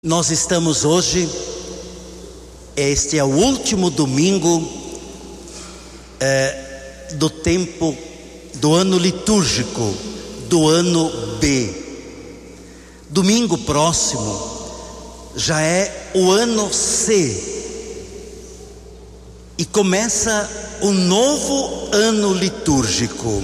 Nós estamos hoje, este é o último domingo do tempo do ano litúrgico, do ano B. Domingo próximo já é o ano C e começa um novo ano litúrgico.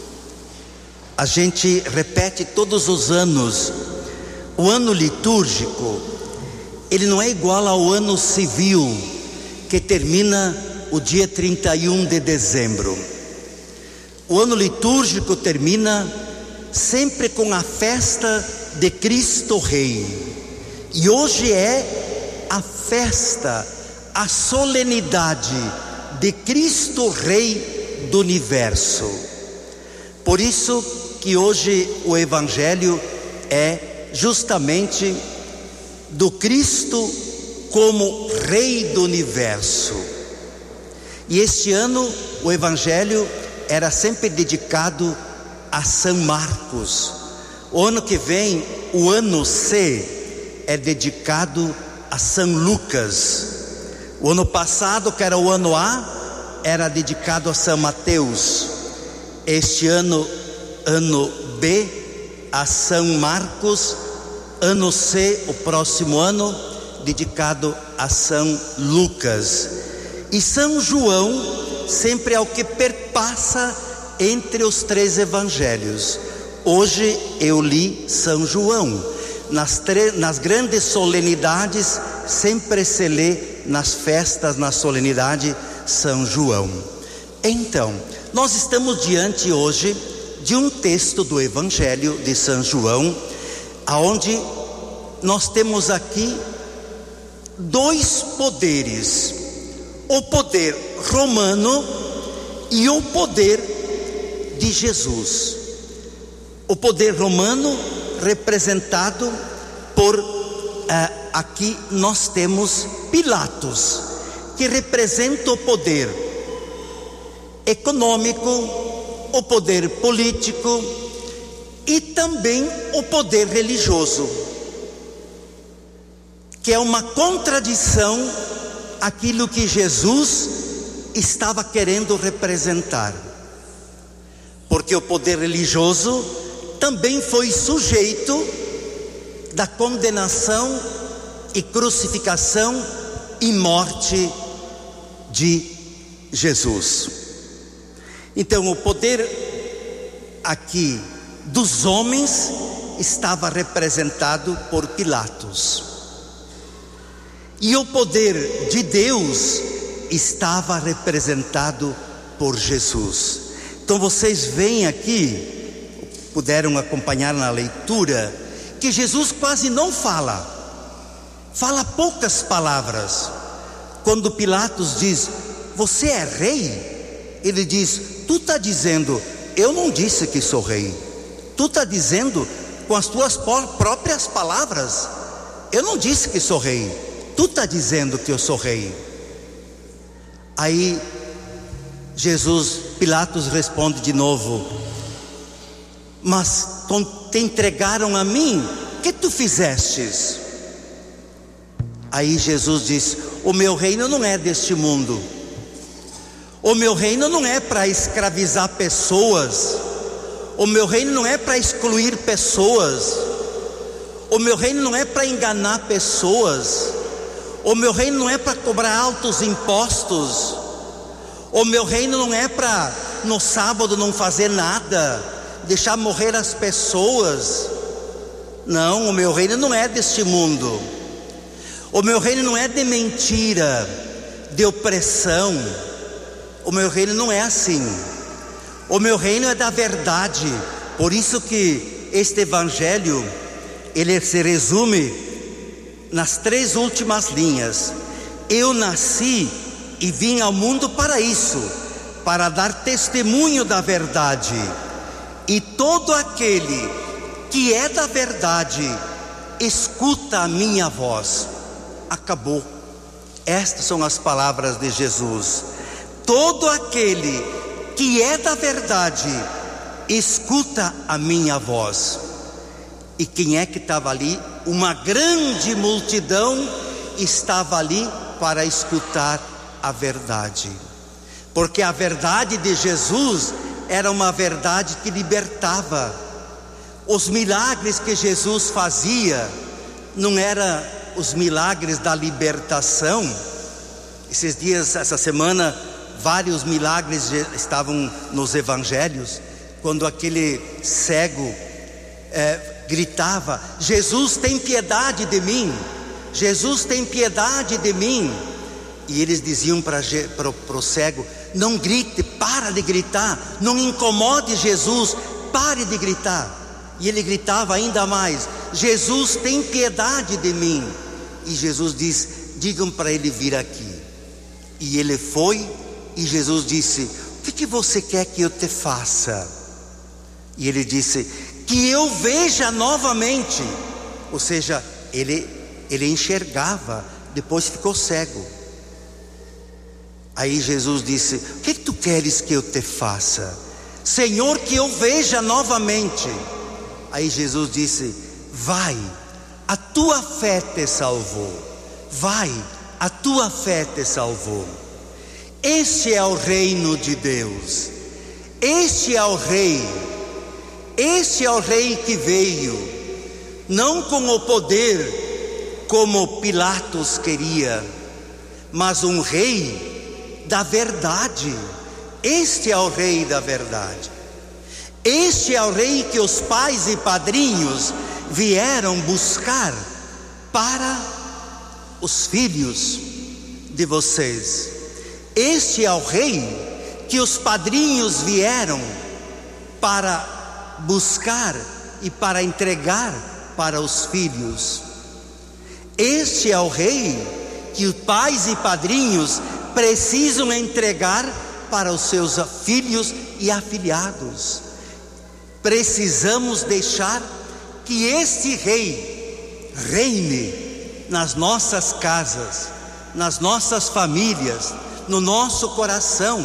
A gente repete todos os anos. O ano litúrgico, ele não é igual ao ano civil, que termina o dia 31 de dezembro. O ano litúrgico termina sempre com a festa de Cristo Rei. E hoje é a festa, a solenidade de Cristo Rei do universo. Por isso que hoje o Evangelho é justamente do Cristo como Rei do universo. E este ano o Evangelho era sempre dedicado a São Marcos. O ano que vem, o ano C, é dedicado a São Lucas. O ano passado, que era o ano A, era dedicado a São Mateus. Este ano, ano B, a São Marcos. Ano C, o próximo ano, dedicado a São Lucas. E São João sempre é o que perpassa entre os três evangelhos. Hoje eu li São João. Nas grandes solenidades sempre se lê, nas festas, na solenidade, São João. Então, nós estamos diante hoje de um texto do Evangelho de São João, aonde nós temos aqui dois poderes: o poder romano e o poder de Jesus. O poder romano representado por aqui nós temos Pilatos, que representa o poder econômico, o poder político e também o poder religioso, que é uma contradição àquilo que Jesus estava querendo representar, porque o poder religioso também foi sujeito da condenação e crucificação e morte de Jesus. Então o poder aqui dos homens estava representado por Pilatos, e o poder de Deus estava representado por Jesus. Então vocês veem aqui, puderam acompanhar na leitura, que Jesus quase não fala poucas palavras. Quando Pilatos diz: você é rei? Ele diz: tu está dizendo, eu não disse que sou rei. Tu está dizendo com as tuas próprias palavras, eu não disse que sou rei. Tu está dizendo que eu sou rei. Aí Pilatos responde de novo: mas te entregaram a mim, o que tu fizestes? Aí Jesus diz: o meu reino não é deste mundo. O meu reino não é para escravizar pessoas. O meu reino não é para excluir pessoas. O meu reino não é para enganar pessoas. O meu reino não é para cobrar altos impostos. O meu reino não é para no sábado não fazer nada, deixar morrer as pessoas. Não, o meu reino não é deste mundo. O meu reino não é de mentira, de opressão. O meu reino não é assim. O meu reino é da verdade. Por isso que este evangelho, ele se resume nas três últimas linhas: eu nasci e vim ao mundo para isso, para dar testemunho da verdade. E todo aquele que é da verdade escuta a minha voz. Acabou. Estas são as palavras de Jesus. Todo aquele que é da verdade escuta a minha voz. E quem é que estava ali? Uma grande multidão estava ali para escutar a verdade. Porque a verdade de Jesus era uma verdade que libertava. Os milagres que Jesus fazia não eram os milagres da libertação. Esses dias, essa semana, vários milagres estavam nos evangelhos. Quando aquele cego gritava: Jesus, tem piedade de mim, Jesus, tem piedade de mim. E eles diziam para o cego: não grite, para de gritar, não incomode Jesus, pare de gritar. E ele gritava ainda mais: Jesus, tem piedade de mim. E Jesus disse: digam para ele vir aqui. E ele foi, e Jesus disse: o que você quer que eu te faça? E ele disse: que eu veja novamente. Ou seja, ele enxergava, depois ficou cego. Aí Jesus disse: o que tu queres que eu te faça? Senhor, que eu veja novamente. Aí Jesus disse: vai, a tua fé te salvou. Vai, a tua fé te salvou. Este é o reino de Deus. Este é o rei. Este é o rei que veio, não com o poder como Pilatos queria, mas um rei da verdade. Este é o rei da verdade. Este é o rei que os pais e padrinhos vieram buscar para os filhos de vocês. Este é o rei que os padrinhos vieram para buscar e para entregar para os filhos. Este é o rei que os pais e padrinhos precisam entregar para os seus filhos e afilhados. Precisamos deixar que este rei reine nas nossas casas, nas nossas famílias, no nosso coração,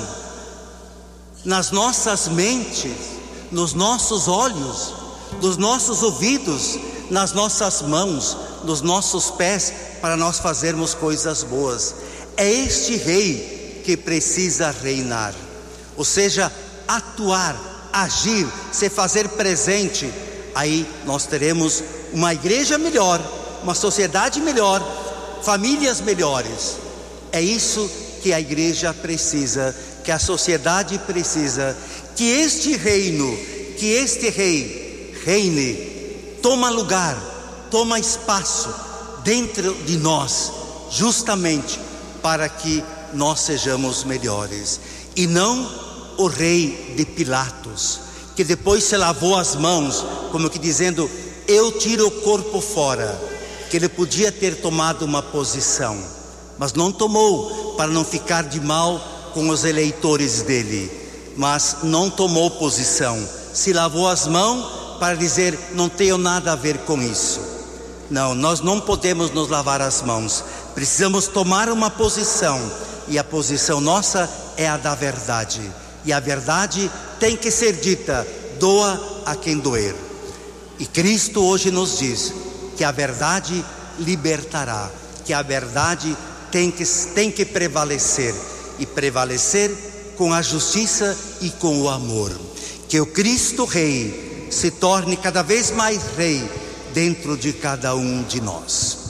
nas nossas mentes, nos nossos olhos, nos nossos ouvidos, nas nossas mãos, nos nossos pés, para nós fazermos coisas boas. É este rei que precisa reinar, ou seja, atuar, agir, se fazer presente. Aí nós teremos uma igreja melhor, uma sociedade melhor, famílias melhores. É isso que a igreja precisa, que a sociedade precisa. Que este reino, que este rei reine, toma lugar, toma espaço dentro de nós, justamente para que nós sejamos melhores. E não o rei de Pilatos, que depois se lavou as mãos, como que dizendo: eu tiro o corpo fora. Que ele podia ter tomado uma posição, mas não tomou, para não ficar de mal com os eleitores dele. Mas não tomou posição, se lavou as mãos para dizer: não tenho nada a ver com isso. Não, nós não podemos nos lavar as mãos, precisamos tomar uma posição, e a posição nossa é a da verdade, e a verdade tem que ser dita: doa a quem doer. E Cristo hoje nos diz que a verdade libertará, que a verdade tem que prevalecer, e prevalecer com a justiça e com o amor. Que o Cristo Rei se torne cada vez mais Rei dentro de cada um de nós.